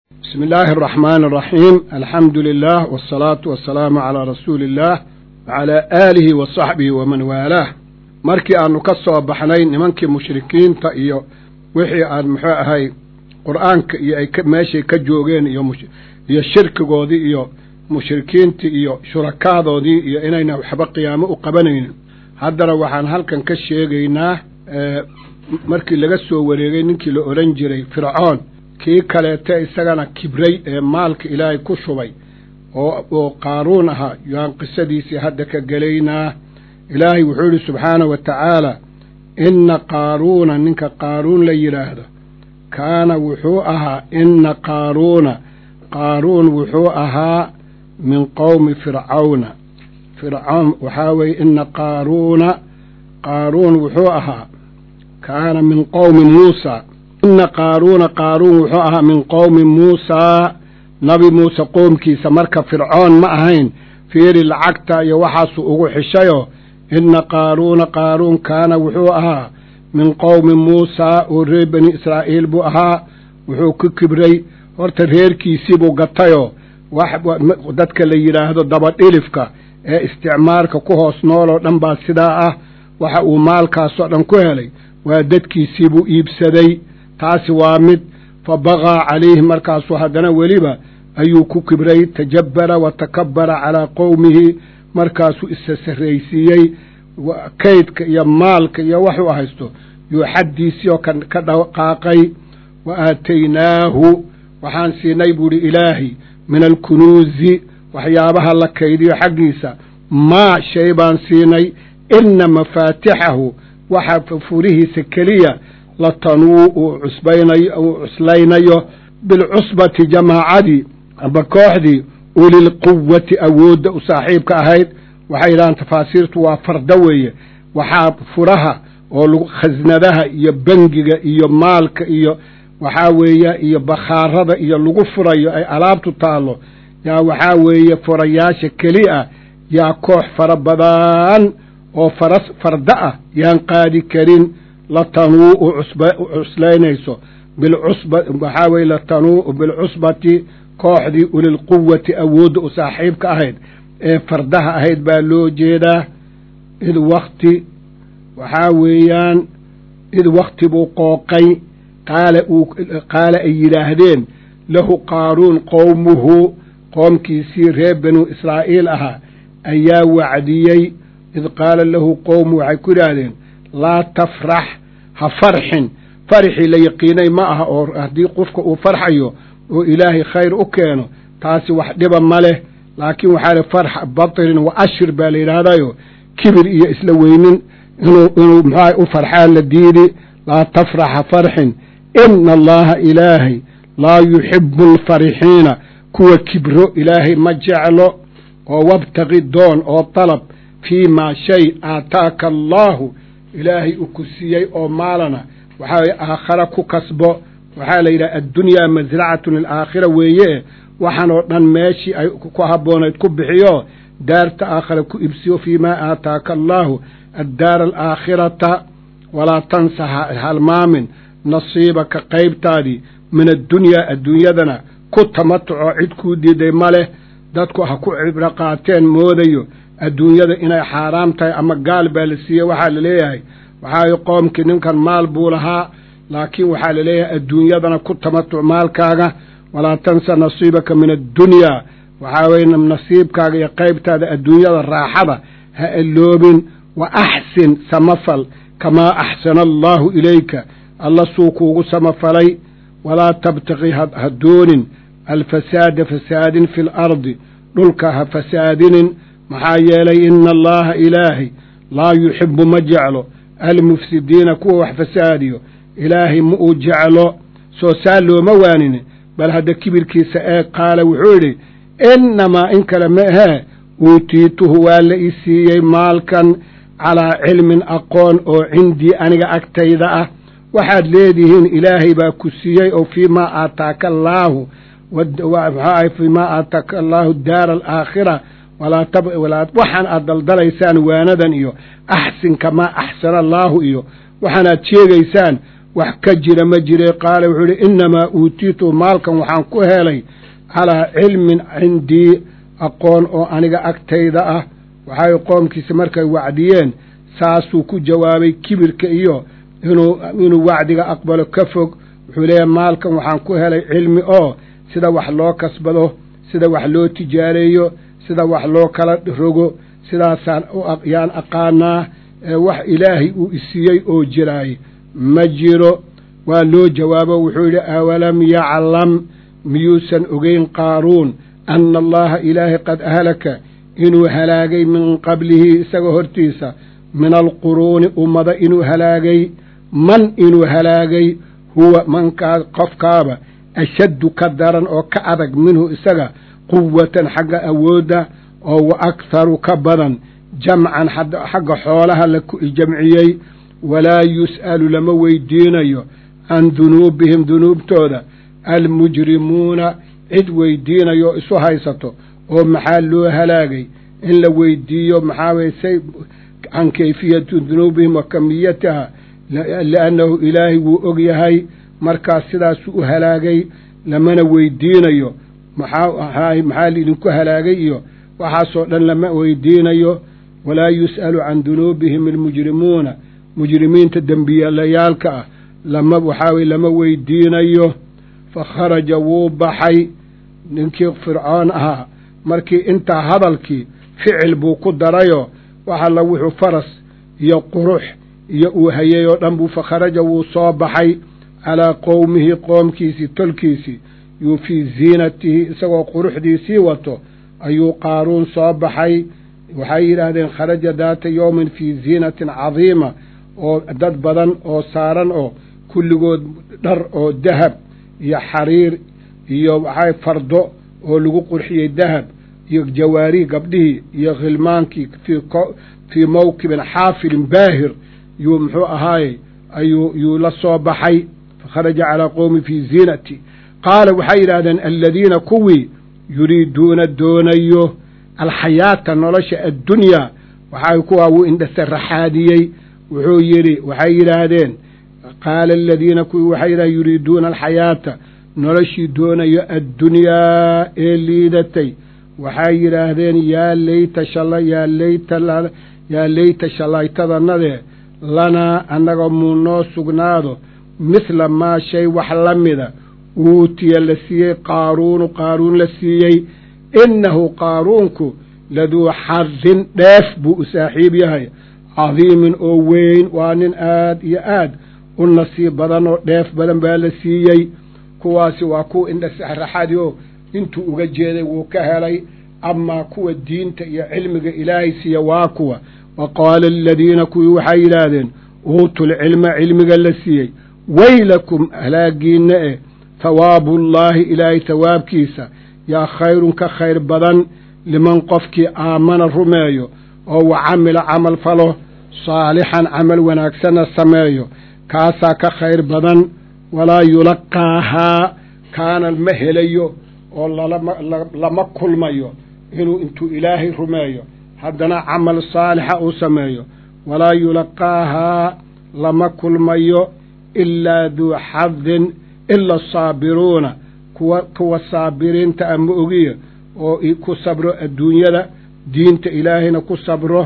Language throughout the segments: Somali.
بسم الله الرحمن الرحيم الحمد لله والصلاة والسلام على رسول الله وعلى آله وصحبه ومن والاه markii aanu ka soo baxnay nimankii mushrikiinta iyo wixii aan muxuu ahay quraanka iyo ay meeshay ka joogeen iyo shirkigoodii iyo mushrikiintii iyo shurakadoodii iyo inayna waxba qiyaamo u qabanaynin haddana waxaan halkan ka sheegaynaa markii laga soo wareegay ninkii la oran jiray fircoon kii kaleete isagana kibray ee maalka ilaahay ku shubay oo qaaruun ahaa yaan qisadiisii hadda ka gelaynaa ilaahay wuxuu yidhi subxaanahu wa tacaala inna qaaruuna ninka qaaruun la yidhaahdo kaana wuxuu ahaa inna qaaruun wuxuu ahaa min qowmi fircawna fircoon waxaa weeye inna qaaruun wuxuu ahaa kaana min qowmi muusa inna qaaruun wuxuu ahaa min qowmi muusaa nabi muuse qoomkiisa marka fircoon ma ahayn fiiri lacagta iyo waxaasuu ugu xishayoo inna qaaruun kaana wuxuu ahaa min qowmi muusaa oo reer bani israa'iil buu ahaa wuxuu ku kibray horta reerkiisii buu gatayoo dadka la yidhaahdo dabadhilifka ee isticmaarka ku hoos nool oo dhan baa sidaa ah waxa uu maalkaasoo dhan ku helay waa dadkiisii buu iibsaday taasi waa mid fa bagaa calayhi markaasuu haddana weliba ayuu ku kibray tajabbara wa takabbara calaa qowmihi markaasuu isa sarraysiiyey kaydka iyo maalka iyo waxuu haysto yuu xaddiisii oo ka dhaqaaqay wa aataynaahu waxaan siinay buuhi ilaahi min alkunuuzi waxyaabaha la kaydiyo xaggiisa maa shay baan siinay inna mafaatixahu waxa furihiisa keliya latanuu uu cuslaynayo bilcusbati jamaacadii amba kooxdii ulilquwati awoodda u saaxiibka ahayd waxay yidhahaan tafaasiirtu waa farda weeye waxaa furaha oo lagu khasnadaha iyo bangiga iyo maalka iyo waxaa weeye iyo bakhaarada iyo lagu furayo ay alaabtu taallo yaa waxaa weeye furayaasha keli ah yaa koox fara badan oo farda ah yaan qaadi karin latanuu u cuslaynayso waxaa weeye latanuu bilcusbati kooxdii ulilquwati awoodda u saaxiibka ahayd ee fardaha ahayd baa loo jeedaa id wakti waxaa weeyaan id wakti buu qooqay qaala ay yidhaahdeen lahu qaaruun qowmuhu qoomkiisii reer banu israa'iil ahaa ayaa wacdiyey id qaala lahu qowmu waxay ku yidhaahdeen laa tafrax ha farxin farxii la yaqiinay ma aha oo haddii qofka uu farxayo oo ilaahay khayr u keeno taasi wax dhiba ma leh laakiin waxaa le farx batirin wa ashir baa la yidhaahdayo kibir iyo isla weynin inuu muxuaha u farxaan la diidi laa tafraxa farxin ina allaha ilaahay laa yuxibu alfarixiina kuwa kibro ilaahay ma jeclo oo wabtaqi doon oo dalab fii maa shay aataaka allaahu ilaahay u ku siiyey oo maalana waxaa weye aakhara ku kasbo waxaa la yidhaha addunyaa masracatun lilaakhira weeye waxaan oo dhan meeshii ay ku habboonayd ku bixiyo daarta aakhira ku ibsiyo fii maa aataaka allaahu addaara alaakhirata walaa tansa halmaamin nasiibaka qaybtaadii min addunyaa adduunyadana ku tamatuco cid kuu diiday ma leh dadku ha ku cibro qaateen moodayo adduunyada inay xaaraam tahay ama gaal baa la siiyey waxaa la leeyahay waxaa qoomkii ninkan maal buu lahaa laakiin waxaa la leeyahay adduunyadana ku tamatuc maalkaaga walaa tansa nasiibaka min addunyaa waxaa weye nasiibkaaga iyo qaybtaada adduunyada raaxada ha eloobin wa axsin samafal kamaa axsana allaahu ilayka alla suu kuugu samafalay walaa tabtaqi ha doonin alfasaada fasaadin fi lardi dhulka ha fasaadinin maxaa yeelay ina allaha ilaahay laa yuxibu ma jeclo almufsidiina kuwa wax fasaadiyo ilaahay ma uu jeclo soo saa looma waaninin bal hadda kibirkiisa ee qaala wuxuu yidhi innamaa in kale ma ahee uutiituhu waa la i siiyey maalkan calaa cilmin aqoon oo cindii aniga agtayda ah waxaad leedihiin ilaahay baa ku siiyey oo fii maa aataaka allaahu fii maa aataaka allaahu daara alaakhira waxaan aad daldalaysaan waanadan iyo axsin kamaa axsana allaahu iyo waxaanaad sheegaysaan wax ka jira ma jire qaala wuxuu yidhi innamaa uutiitu maalkan waxaan ku helay calaa cilmin cindii aqoon oo aniga agtayda ah waxay qoomkiisa markay wacdiyeen saasuu ku jawaabay kibirka iyo inuu wacdiga aqbalo ka fog wuxuu leeyahay maalkan waxaan ku helay cilmi oo sida wax loo kasbado sida wax loo tijaareeyo sida wax loo kala rogo sidaasaan yaan aqaanaa wax ilaahay uu isiiyey oo jiraay ma jiro waa loo jawaabo wuxuu yidhi awalam yaclam miyuusan ogeyn qaaruun ana allaha ilaahay qad ahlaka inuu halaagay min qablihi isaga hortiisa min alquruuni ummada inuu halaagay man inuu halaagay huwa mankaa qofkaaba ashaddu ka daran oo ka adag minhu isaga quwatan xagga awoodda oo wa akharu ka badan jamcan xagga xoolaha la jamciyey walaa yus'alu lama weydiinayo can dunuubihim dunuubtooda almujrimuuna cid weydiinayo isu haysato oo maxaa loo halaagay in la weydiiyo maxaa weye say can kayfiyati dunuubihim wa kamiyataha liannahu ilaahay wuu og yahay markaas sidaasuu u halaagay lamana weydiinayo maxaa idinku halaagay iyo waxaasoo dhan lama weydiinayo walaa yus'alu can dunuubihim almujrimuuna mujrimiinta dembiyalayaalka ah lama weydiinayo fakharaja wuu baxay ninkii fircoon ahaa markii intaa hadalkii ficil buu ku darayoo waxalla wuxuu faras iyo qurux iyo uu hayay oo dhan buu fakharaja wuu soo baxay calaa qowmihi qoomkiisii tolkiisii yuu fii ziinatihi isagoo quruxdiisii wato ayuu qaaruun soo baxay waxay yidhaahdeen kharaja daata yowmin fii ziinatin cadiima oo dad badan oo saaran oo kulligood dhar oo dahab iyo xariir iyo waxay fardo oo lagu qurxiyey dahab iyo jawaarih gabdhihii iyo khilmaankii fii mawkibin xaafilin baahir yuu muxuu ahaaye yuu la soo baxay fakharaja calaa qowmi fii ziinati qaala waxay yidhaahdeen aladiina kuwii yuriiduuna doonayo alxayaata nolosha addunyaa waxay kuwaa wuu indhasaraxaadiyey wuxuu yidhi waxay yidhaahdeen qaala aladiina kuwii waxay yidhahdeen yuriiduuna alxayaata noloshii doonayo addunyaa ee liidatay waxay yidhaahdeen yaa layta shalaytadanadee lanaa annaga muu noo sugnaado mithla maa shay wax la mida uutiya la siiyey qaaruun la siiyey innahu qaaruunku laduu xadin dheef buu u saaxiib yahay cadiimin oo weyn waa nin aad iyo aad u nasiib badan oo dheef badan baa la siiyey kuwaasi waa kuwa indhasaraxadi oo intuu uga jeeday wuu ka helay amaa kuwa diinta iyo cilmiga ilaahay siiya waa kuwa wa qaala aladiina kuwii waxay yidhaahdeen uutul cilma cilmiga la siiyey waylakum halaagiinna hawaabullaahi ilaahay hawaabkiisa yaa khayrun ka khayr badan liman qofkii aamana rumeeyo oo wa camila camal falo saalixan camal wanaagsanna sameeyo kaasaa ka khayr badan walaa yulaqaahaa kaana ma helayo oo lama kulmayo inuu intuu ilaahay rumeeyo haddana camal saalixa uu sameeyo walaa yulaqaahaa lama kulmayo ilaa duu xadin ila asaabiruuna kuwa saabiriinta ama ogiya oo ku sabro adduunyada diinta ilaahayna ku sabro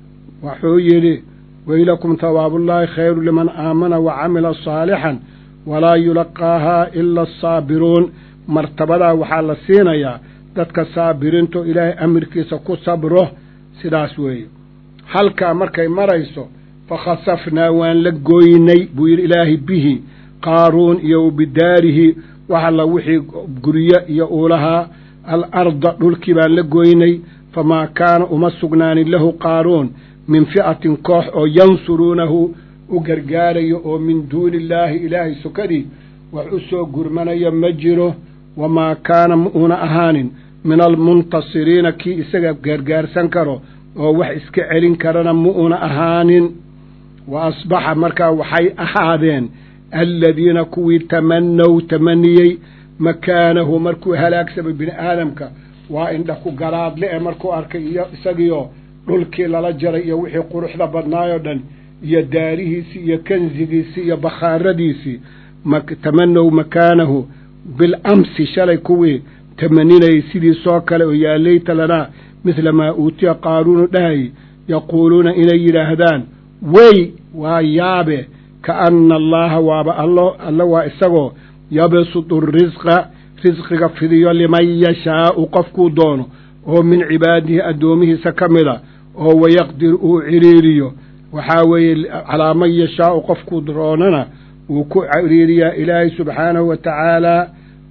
wuxuu yidhi waylakum hawaabullaahi khayru liman aamana wa camila saalixan walaa yulaqaahaa ila asaabiruun martabadaa waxaa la siinayaa dadka saabiriinto ilaahay amirkiisa ku sabro sidaas weeye halkaa markay marayso fakhasafnaa waan la gooynay buu yidhi ilaahay bihi qaaruun iyo bidaarihi wax alla wixii guryo iyo uu lahaa alarda dhulkii baan la gooynay famaa kaana uma sugnaanin lahu qaaruun min fi'atin koox oo yansuruunahu u gargaarayo oo min duuni illaahi ilaahay sokadii wax u soo gurmanayo ma jiro wamaa kaana ma uuna ahaanin min almuntasiriina kii isaga gargaarsan karo oo wax iska celin karana ma uuna ahaanin wa asbaxa markaa waxay ahaadeen aladiina kuwii tamanow tamaniyey makaanahu markuu halaagsamay bini aadamka waa indha ku garaadle ee markuu arkay iyo isagiioo dhulkii lala jaray iyo wixii quruxda badnaayoo dhan iyo daarihiisii iyo kanzigiisii iyo bakhaaraddiisii tamanow makaanahu bilamsi shalay kuwii tamaninayay sidiisoo kale oo yaa layta lanaa midla maa uutiya qaaruunu dhahayy yaquuluuna inay yidhaahdaan wey waa yaabe kaana allaha waaba alla waa isagoo yabsutu risqiga fidiyo liman yashaa'u qofkuu doono oo min cibaadihi addoomihiisa ka mida oo wayaqdir uu ciriiriyo waxaa weeye calaa man yashaa'u qofkuu doonana wuu ku ciriiriyaa ilaahay subxaanahu wa tacaalaa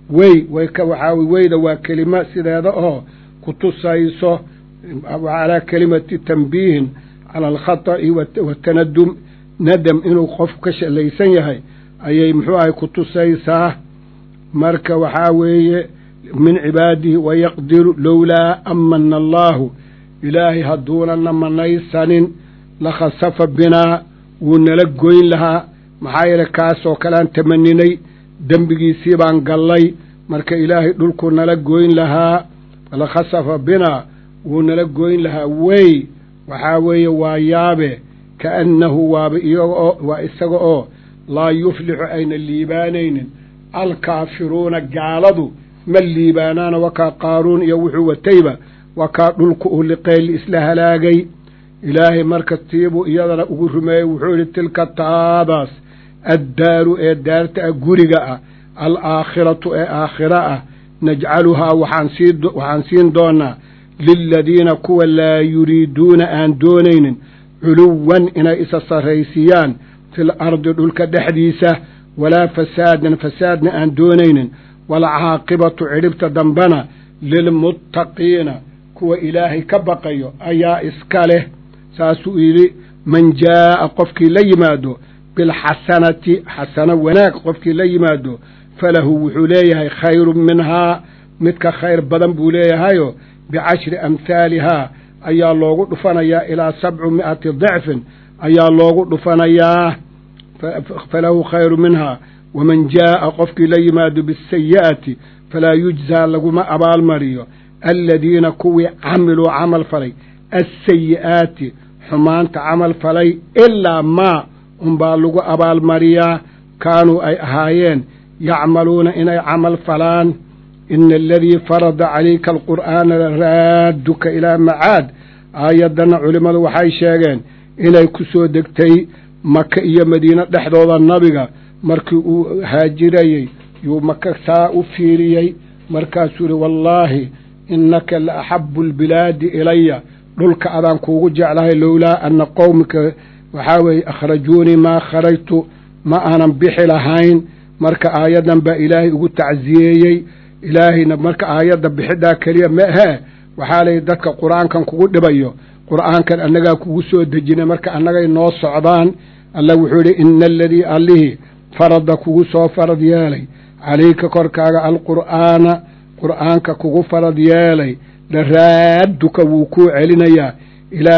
waxaa weyda waa kelima sideeda oo ku tusayso calaa kelimati tanbiihin cala alkhata'i watanadum nadam inuu qofku ka shalaysan yahay ayay muxuu ahay ku tusaysaa marka waxaa weeye min cibaadihi wayaqdiru lowlaa amana allaahu ilaahay hadduunana manaysanin lakhasafa binaa wuu nala goyn lahaa maxaa yeele kaasoo kalean tamaninay dembigiisii baan gallay marka ilaahay dhulkuu nala goyn lahaa lakhasafa binaa wuu nala goyn lahaa wey waxaa weeye waa yaabe kaannahu waaba waa isaga oo laa yuflixu ayna liibaanaynin alkaafiruuna gaaladu ma liibaanaana wakaa qaaruun iyo wuxuu watayba wakaa dhulku u liqeyl isla halaagay ilaahay marka tiibuu iyadana ugu rumeeyey wuxuu yidhi tilka taadaas addaaru ee daarta ah guriga ah alaakhiratu ee aakhira ah najcaluhaa waxaan siin doonaa liladiina kuwa laa yuriiduuna aan doonaynin culuwan inay isa sarraysiiyaan fil ardi dhulka dhexdiisa walaa fasaadna aan doonaynin walcaaqibatu cidhibta dambana lilmuttaqiina kuwa ilaahay ka baqayo ayaa iska leh saasuu yidhi man jaa'a qofkii la yimaado bilxasanati xasano wanaag qofkii la yimaado falahu wuxuu leeyahay khayrun minhaa midka khayr badan buu leeyahayo bicashri amhaalihaa ayaa loogu dhufanayaa ilaa 700 dicfin ayaa loogu dhufanayaa falahu khayru minhaa waman jaa'a qofkii la yimaado bisayi'ati falaa yujzaa laguma abaalmariyo aladiina kuwii camiluu camal falay assayi'aati xumaanta camal falay ilaa maa unbaa lagu abaalmariyaa kaanuu ay ahaayeen yacmaluuna inay camal falaan ina aladii farada calayka alqur'aana laraaduka ilaa macaad aayaddanna culimmadu waxay sheegeen inay ku soo degtay maka iyo madiine dhexdooda nabiga markii uu haajirayey yuu maka saa u fiiriyey markaasuu yihi wallaahi innaka la axabu albilaadi ilaya dhulka adaan kuugu jeclahay lowlaa anna qowmika waxaa weeye akhrajuunii maa kharajtu ma aanan bixi lahayn marka aayaddan baa ilaahay ugu tacsiyeeyey ilaahayna marka aayadda bixiddaa keliya ma ahee waxaa layidhi dadka qur-aankan kugu dhibayo qur'aankan annagaa kugu soo dejinay marka annagay noo socdaan alla wuxuu yidhi ina aladii allihii farada kugu soo farad yeelay calayka korkaaga alqur'aana qur'aanka kugu farad yeelay laraaduka wuu kuu celinayaa ilaa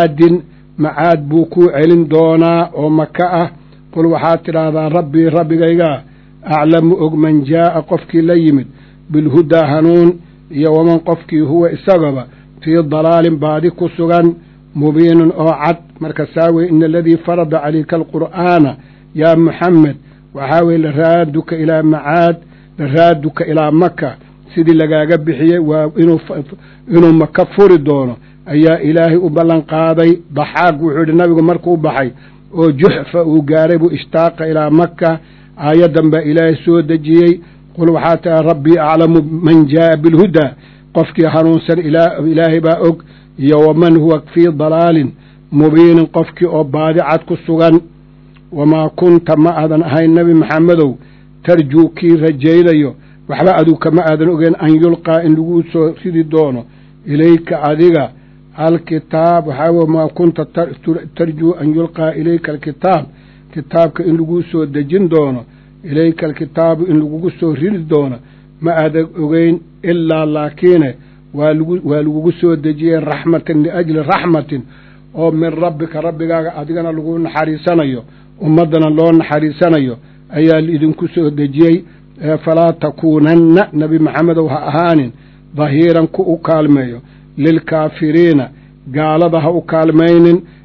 macaad buu kuu celin doonaa oo maka ah qul waxaad tidhaahdaa rabbii rabbigaygaa aclamu og man jaa'a qofkii la yimid bilhudaa hanuun iyo waman qofkii huwa isagaba fii dalaalin baadi ku sugan mubiinin oo cad marka saa weye ina aladii farada calayka alqur'aana yaa muxamed waxaa weye laraaduka ilaa macaad laraaduka ilaa maka sidii lagaaga bixiyey waa inuu maka furi doono ayaa ilaahay u ballan qaaday daxaaq wuxuu yidhi nabigu markuu baxay oo juxfa uu gaaray buu ishtaaqa ilaa maka aayaddan baa ilaahay soo dejiyey qul waxaa taha rabbii aclamu man jaa'a bilhudaa qofkii hanuunsan ilaahay baa og iyo waman huwa fii dalaalin mubiinin qofkii oo baadi cad ku sugan wamaa kunta ma aadan ahayn nebi maxamedow tarjuu kii rajaynayo waxba aduu kama aadan ogeen an yulqaa in lagu soo ridi doono ilayka adiga alkitaab waxaa weye maa kunta tarjuu an yulqaa ilayka alkitaab kitaabka in laguu soo dejin doono ilayka alkitaabu in lagugu soo ridi doono ma aadan ogeyn ilaa laakiine waa lagugu soo dejiyey raxmatan liajli raxmatin oo min rabbika rabbigaaga adigana lagu naxariisanayo ummaddana loo naxariisanayo ayaa laidinku soo dejiyey falaa takuunanna nebi maxamedow ha ahaanin dahiiran ku u kaalmeeyo lilkaafiriina gaalada ha u kaalmaynin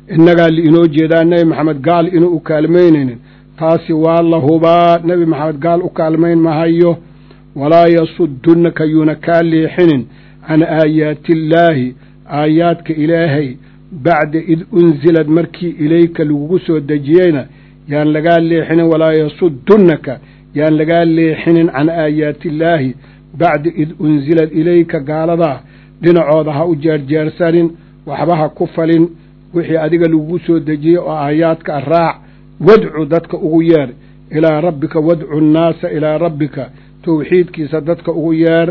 innagaa liinoo jeedaa nebi maxamed gaal inuu u kaalmaynaynin taasi waa la hubaa nebi maxamed gaal u kaalmayn mahayo walaa yasuddunaka yuuna kaa leexinin can aayaatiillaahi aayaadka ilaahay bacda id unsilad markii ilayka lagugu soo dejiyeyna yaan lagaa leexinin walaa yasuddunaka yaan lagaa leexinin can aayaatiillaahi bacda id unsilad ilayka gaaladaa dhinacooda ha u jeerjeersanin waxba ha ku falin wixii adiga lagugu soo dejiyey oo aayaadka raac wadcu dadka ugu yeer ilaa rabbika wadcu nnaasa ilaa rabbika tawxiidkiisa dadka ugu yeer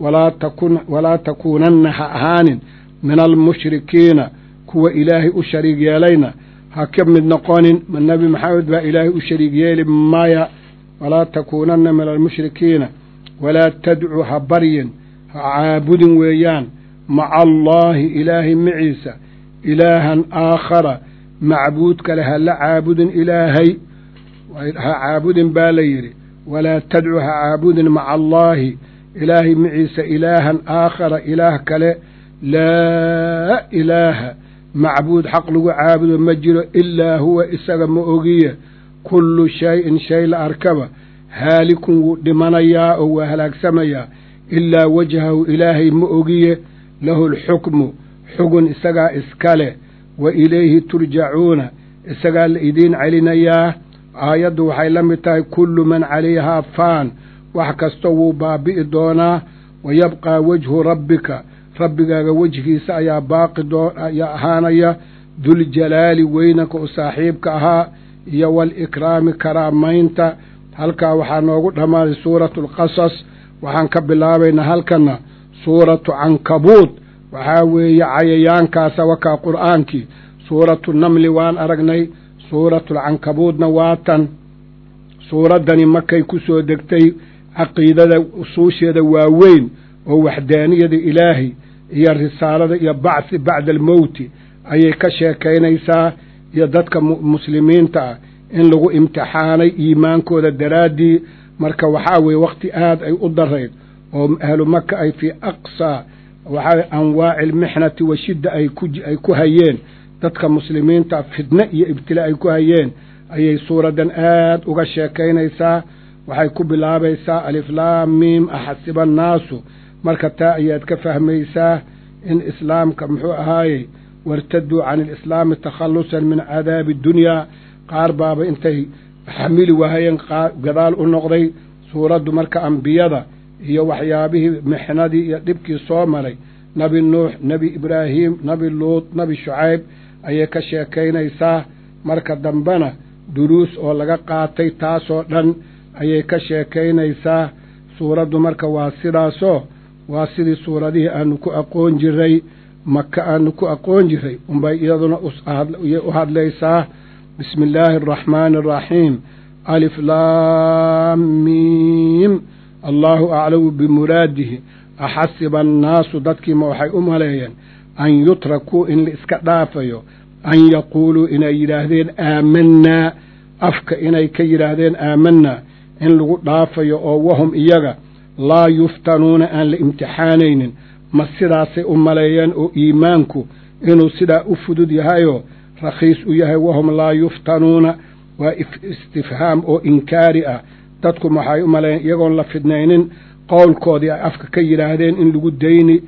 walaa takuunanna ha ahaanin min almushrikiina kuwa ilaahay u shariig yeelayna ha ka mid noqonin nebi maxamed baa ilaahay u shariig yeeli maya walaa takuunanna min almushrikiina walaa tadcu ha baryin ha caabudin weeyaan maca allaahi ilaahay maciisa ilaahan aakhara macbuud kale ha la caabudin ilaahay ha caabudin baa la yidhi walaa tadcu ha caabudin maca allaahi ilaahay maciisa ilaahan aakhara ilaah kale laa ilaaha macbuud xaq lagu caabudo ma jiro ilaa huwa isaga ma ogiye kullu shay-in shay la arkaba haalikun wuu dhimanayaa oo waa halaagsamayaa ilaa wajhahu ilaahay ma ogiye lahu alxukmu xugun isagaa iska leh wa ilayhi turjacuuna isagaa la idiin celinayaa aayaddu waxay la mid tahay kullu man calayhaa faan wax kasta wuu baabi'i doonaa wa yabqaa wajhu rabbika rabbigaaga wejgiisa ayaa ayaa ahaanaya duljalaali weynanka u saaxiibka ahaa iyo waalikraami karaamaynta halkaa waxaa noogu dhammaaday suuratu alqasas waxaan ka bilaabaynaa halkanna suuratu cankabuud waxaa weeye cayayaankaasa wakaa qur'aankii suuratu namli waan aragnay suuratulcankabuudna waatan suuraddani markay ku soo degtay caqiidada usuusheeda waaweyn oo waxdaaniyada ilaahay iyo risaalada iyo bacthi bacda almowti ayay ka sheekaynaysaa iyo dadka muslimiinta ah in lagu imtixaanay iimaankooda daraaddii marka waxaa weeye wakhti aad ay u darayd oo ahlu maka ay fii aqsaa waxaa anwaaci almixnati wa shidda ay ku hayeen dadka muslimiinta fitne iyo ibtila ay ku hayeen ayay suuraddan aad uga sheekaynaysaa waxay ku bilaabaysaa aliflaam miim axasiba annaasu marka taa ayaad ka fahmaysaa in islaamka muxuu ahaayey wartaduu can alislaami takhallusan min cadaabi dunyaa qaar baaba intay xamili waayeen gadaal u noqday suuraddu marka ambiyada iyo waxyaabihii mixnadii iyo dhibkii soo maray nebi nuux nebi ibraahim nebi luud nebi shucayb ayay ka sheekaynaysaa marka dambena duruus oo laga qaatay taasoo dhan ayay ka sheekaynaysaa suuraddu marka waa sidaasoo waa sidii suuradihii aanu ku aqoon jiray maka aanu ku aqoon jiray unbay iyaduna u hadlaysaa bismi illaahi araxmaani araxiim alif laam miim allaahu aclamu bimuraadihi axasiba annaasu dadkiima waxay u maleeyeen an yutrakuu in la iska dhaafayo an yaquuluu inay yidhaahdeen aamanaa afka inay ka yidhaahdeen aamanaa in lagu dhaafayo oo wahum iyaga laa yuftanuuna aan la imtixaanaynin ma sidaasay u maleeyeen oo iimaanku inuu sidaa u fudud yahayoo rakhiis u yahay wahum laa yuftanuuna waa istifhaam oo inkaari ah dadku waxay u maleeyeen iyagoon la fidnaynin qowlkoodii ay afka ka yidhaahdeen in lagu dayni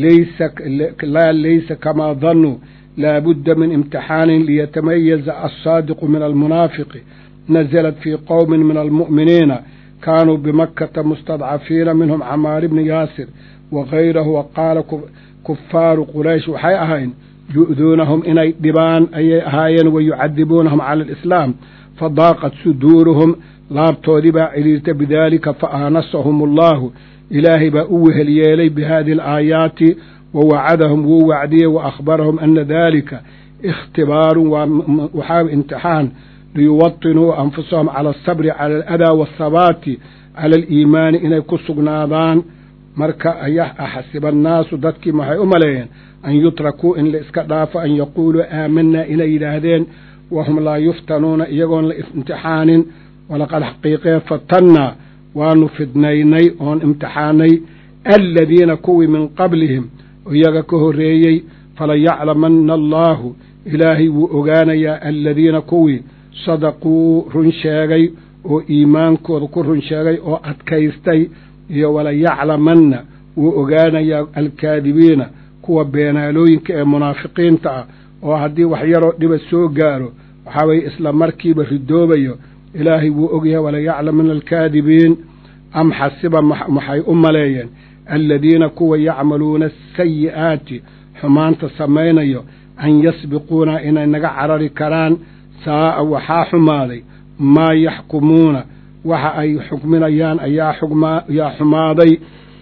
laysa kamaa dannuu laabudda min imtixaanin liyatamayaza alsaadiqu min almunaafiqi naزlat fii qowmin min almu'miniina kaanuu bimakkata mustadcafiina minhum camaar bni yaasir wagayrahu waqaala kufaaru quraysh waxay ahayn yu'duunahum inay dhibaan ayay ahaayeen wayucadibuunahum cala alislaam fadaaqat suduuruhum laabtoodii baa cidhiirta bidaalika faaanasahum allaahu ilaahay baa u wehel yeelay bihadihi alaayaati wawacadahum wuu wacdiyey waakhbarahum ana daalika ikhtibaarun waxaa imtixaan liyuwatinuu anfusahum cala asabri cala aladaa waathabaati cala aliimaani inay ku sugnaadaan marka axasiba annaasu dadkii waxay u maleeyeen an yutrakuu in la iska dhaafo an yaquuluu aamanaa inay yidhaahdeen wahum laa yuftanuuna iyagoon la imtixaanin walaqad xaqiiqee fatannaa waanu fidnaynay oon imtixaanay aladiina kuwii min qablihim iyaga ka horreeyey falayaclamanna allaahu ilaahay wuu ogaanayaa aladiina kuwii sadaquu run sheegay oo iimaankooda ku run sheegay oo adkaystay iyo wala yaclamanna wuu ogaanayaa alkaadibiina kuwa beenaalooyinka ee munaafiqiinta ah oo haddii wax yaroo dhiba soo gaaro waxaa weeye isla markiiba ridoobayo ilaahay wuu ogyahay wala yaclamana alkaadibiin am xasiba maxay u maleeyeen aladiina kuwa yacmaluuna asayi'aati xumaanta samaynayo an yasbiquuna inay naga carari karaan saa'a waxaa xumaaday maa yaxkumuuna waxa ay xukminayaan ayaa xumaaday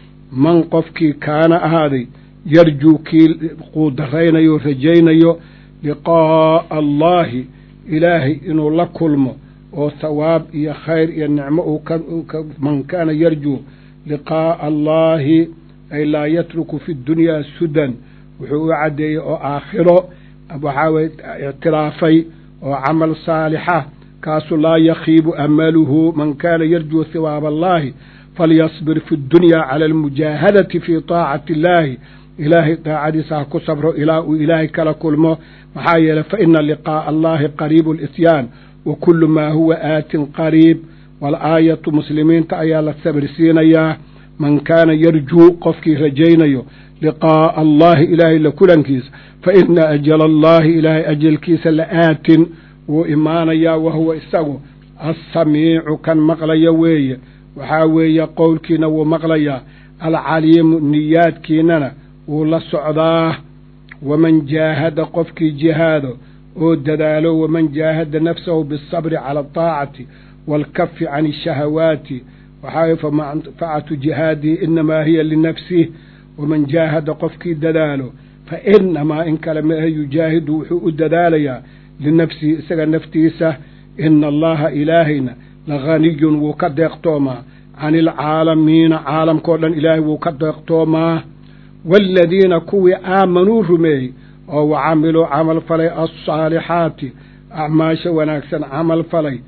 man qofkii kaana ahaaday yarjuu kii quudaraynayo rajaynayo liqaa'a allaahi ilaahay inuu la kulmo oo thawaab iyo khayr iyo nicmo man kaana yarjuu liqaa'a allaahi ay laa yatruku fi ddunyaa sudan wuxuu u caddeeyey oo aakhiro waxaa weye ictiraafay oo camal saalixa kaasu laa yakhiibu amaluhu man kaana yarjuu thawaaba allaahi falyasbir fi ddunyaa cala almujaahadati fii taacati illaahi ilaahay daacadiisa ha ku sabro ilaa uu ilaahay kala kulmo maxaa yeelay fa ina liqaa'a allaahi qariibu lisyaan wa kullu maa huwa aatin qariib wal-aayatu muslimiinta ayaa la sabirsiinayaa man kaana yarjuu qofkii rajaynayo liqaa'a allaahi ilaahay la kulankiisa fa ina ajala allaahi ilaahay ajalkiisa la aatin wuu imaanayaa wahuwa isagu assamiicu kan maqlaya weeye waxaa weeye qowlkiina wuu maqlayaa alcaliimu niyaadkiinana wuu la socdaa waman jaahada qofkii jihaado oo dadaalo waman jaahada nafsahu biالsabri cala الطaacati wاlkafi can الshahawaati waxaa famanfacatu jihaadihi inamaa hiya linafsih waman jaahada qofkii dadaalo fainamaa in kale maahe yujaahidu wuxuu u dadaalayaa linafsihi isaga naftiisa ina allaha ilaahayna laganiyun wuu ka deeqtoomaa can ilcaalamiina caalamkao dhan ilaahay wuu ka deeqtoomaa waaladiina kuwii aamanuu rumeeyey oo wacamiluu camal falay alsaalixaati acmaasha wanaagsan camal falay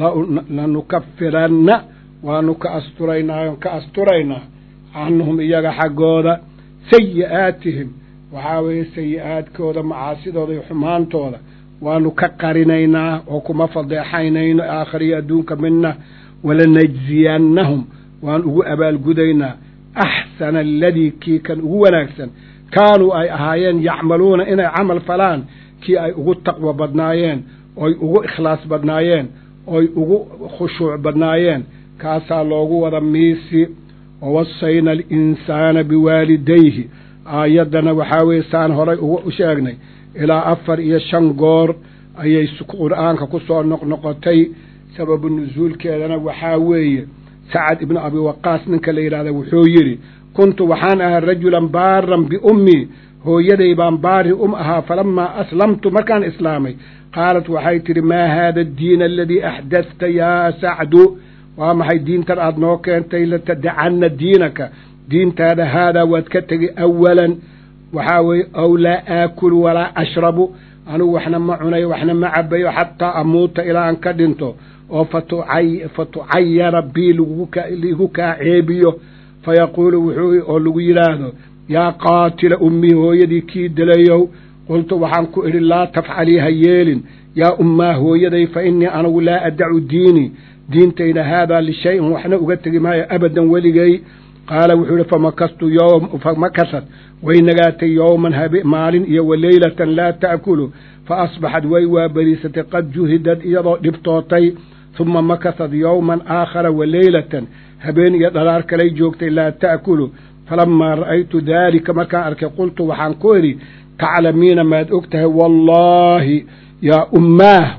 lanukafiranna waanu ka asturaynaa canhum iyaga xaggooda sayi'aatihim waxaa weeye sayi'aadkooda macaasidooda iyo xumaantooda waanu ka qarinaynaa oo kuma fadeexaynayno aakhiriyo adduunka midna walanajziyannahum waan ugu abaalgudaynaa axsana aladii kii kan ugu wanaagsan kaanuu ay ahaayeen yacmaluuna inay camal falaan kii ay ugu taqwo badnaayeen oy ugu ikhlaas badnaayeen oy ugu khushuuc badnaayeen kaasaa loogu wada miisi wawasayna alinsaana biwaalidayhi aayaddana waxaa weeye saan horay ugu sheegnay ilaa 4 iyo 5 goor ayay qur'aanka ku soo noqnoqotay sababu nusuulkeedana waxaa weeye sacad ibnu abi waqaas ninka la yidhahda wuxuu yidhi kuntu waxaan ahaa rajulan baaran biummii hooyaday baan baari ahaa falamaa aslamtu markaan islaamay qaalat waxay tidhi maa haada addiin aladii axdadta yaa sacdu waa maxay diintan aad noo keentay latadacanna diinaka diintaada haadaa waad ka tegi awalan waxaa weeye aw laa aakulu walaa ashrabu anugu waxna ma cunayo waxna ma cabayo xataa amuuta ilaa aan ka dhinto oo fatucayara bii ligu kaa ceebiyo fayaquulu wuxuu oo lagu yidhaahdo yaa qaatila ummii hooyadii kii dilayow qultu waxaan ku idhi laa tafcalii ha yeelin yaa ummaa hooyaday fa innii anigu laa adacu diinii diintayda haadaa lishayin waxna uga tegi maayo abadan weligay qaala wuxuu ihi famakasad way nagaatay yowman maalin iyo waleylatan laa ta'kulu fa asbaxad way waabariisatay qad juhidad iyadoo dhibtootay uma makasad yowman aakhara waleylatan habeen iyo dhalaar kalay joogtay laa ta'kulu falamaa ra'aytu daalika markaan arkay qultu waxaan ku idhi taclamiina maad og tahay wallaahi yaa ummaah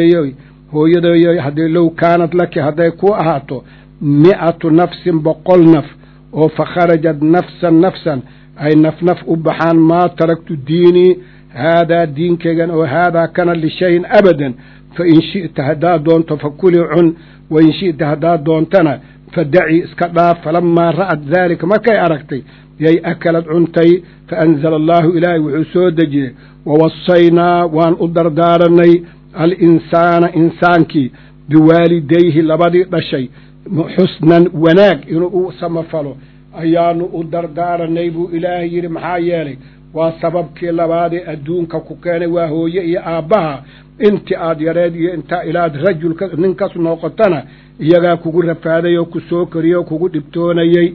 hooyadeeyoy haddii low kaanad laki hadday ku ahaato 100 nafsin 100 naf oo fa kharajad nafsan ay naf u baxaan maa taraktu diinii haadaa diinkeygan oo haadaa kana lishayin abadan fa in shi'ta haddaad doonto fa kuli cun wain shi'ta haddaad doontana fadacii iska dhaaf falamaa ra'at daalika markay aragtay yay akalad cuntay fa anzala allaahu ilaahay wuxuu soo dejiyey wawasaynaa waan u dardaaranay alinsaana insaankii biwaalidayhi labadii dhashay xusnan wanaag inuu u samafalo ayaanu u dardaaranay buu ilaahay yidhi maxaa yeelay وسبب كلابادي أدونك كوكاني وهوية يا آبها انت آد يراد انت إلاد رجل ننكس نوقتنا يغا كوكو رفاده يوكو سوكري يوكو دبتوني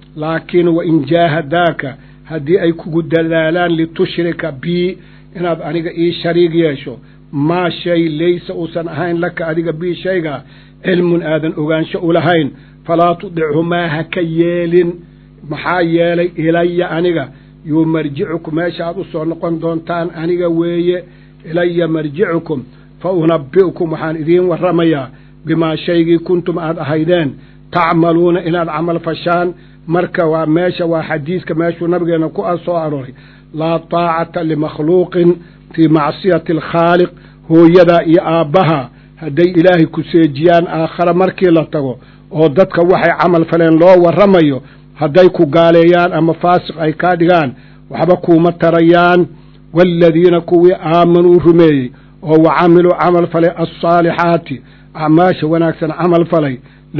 لكن وإن جاهداك هدي أي كوكو دلالان لتشرك بي إناد أنيقا إي شريق يشو ما شيء ليس أسان هين لك أنيقا بي شيئا علم آدن أغانش أولهين فلا تضعهما هكيال محايالي إلي أنيقا يمرجعكم ما شاء الصورنقون دونتان أنيقا ويه إلي مرجعكم فأنبئكم وحان إذين ورميا بما شيء كنتم أهيدين تعملون إلى العمل فشان مركا وماشا وحديث كماشا نبغي نكو أصواره لا طاعة لمخلوق في معصية الخالق هو يدا إيابها هدي إلهي كسيجيان آخر مركي لطغو وددك وحي عمل فلين لو ورميو هدي كقاليان أما فاسق أي كادغان وحبكو متريان والذين كوي آمنوا رمي وعملوا عمل فلي الصالحات أعماش وناكسن عمل فلي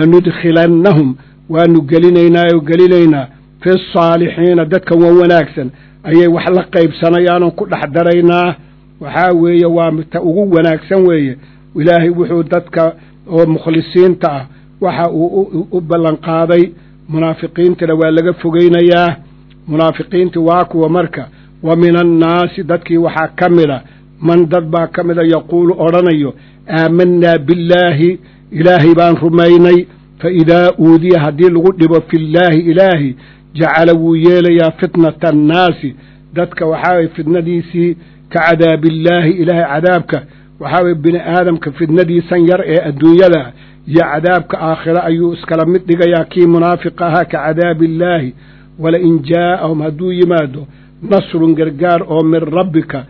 لندخلنهم ونقلنينا يقلنينا في الصالحين ددك وناكسن أي وحلق قيب سنيان كل حدرينا وحاوي ومتأغو وناكسن وي وإلهي وحو ددك ومخلصين تا وحا أبلن قاضي منافقين تلوالغ فقينياه منافقين تواكو ومركا ومن الناس ددك وحا كملا من ددبا كملا يقول أرانيو آمنا بالله إلهي بان رميني فإذا أودي هدي الغدب في الله إلهي جعلوا يليا فتنة الناس ددك وحاوي فتنة ديسي كعذاب الله إلهي عذابك وحاوي بن آدم كفتنة دي سنير الدنيا يا عذابك آخر أيو اسكالمت ديك يا كي منافقها كعذاب الله ولئن جاءهم هدو يمادو نصر قرقار أو من ربك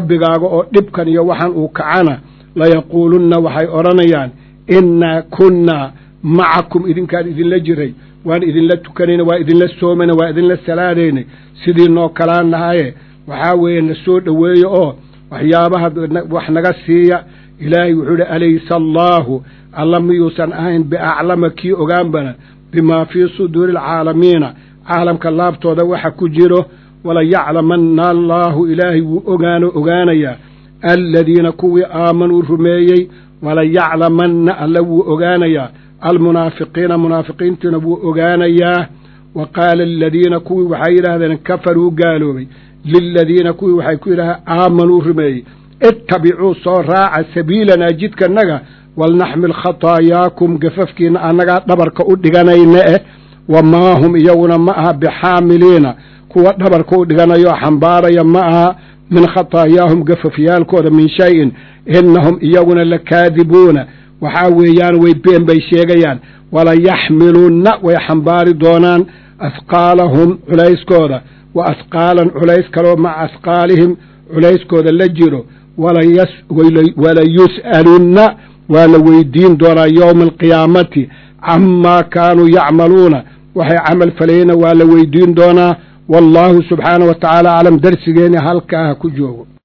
أو دبكا يوحن وكعنا لا يقولن وحي أرانيان إنا كنا معكم إذن كان إذن لجري وان إذن لتكنين وإذن لسومين وإذن لسلالين سيدين نو كلان نهاية وحاوي نسود ويو وحيابها وحنغسية إلهي وحول أليس الله اللهم يوسن آهن بأعلمك أغانبنا بما في صدور العالمين عالم كاللاب تودا وحكو جيرو ولا يعلمن الله إلهي أغانيا الذين كوي آمنوا رميي ولا يعلمن ألو أغانيا المنافقين منافقين تنبو أغانيا وقال الذين كوي وحيرا هذين كفروا قالوا للذين كوي وحيكوها آمنوا رميي اتبعوا صراع سبيلنا جدك النغا ولنحمل خطاياكم قففكين أنغا دبرك أدغانينا وما هم يونا معها بحاملين كوة دبرك أدغانيا حنبارا معها من خطاياهم قففيان كوة من شيء إنهم يونا لكاذبون وحاويان ويبين بيشيغيان ولا يحملون ويحنبار دونان أثقالهم عليس كوة وأثقالا عليس كلو مع أثقالهم عليس كوة لجروا ولا يسألون ولا ويدين دورا يوم القيامة عما كانوا يعملون وهي عمل فلينا ولا ويدين دونا والله سبحانه وتعالى علم درسيين هلكا كجوه